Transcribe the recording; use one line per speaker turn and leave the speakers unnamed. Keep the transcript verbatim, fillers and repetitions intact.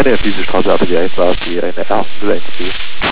N F, diese Straße, A P D eins war die eine R null eins B.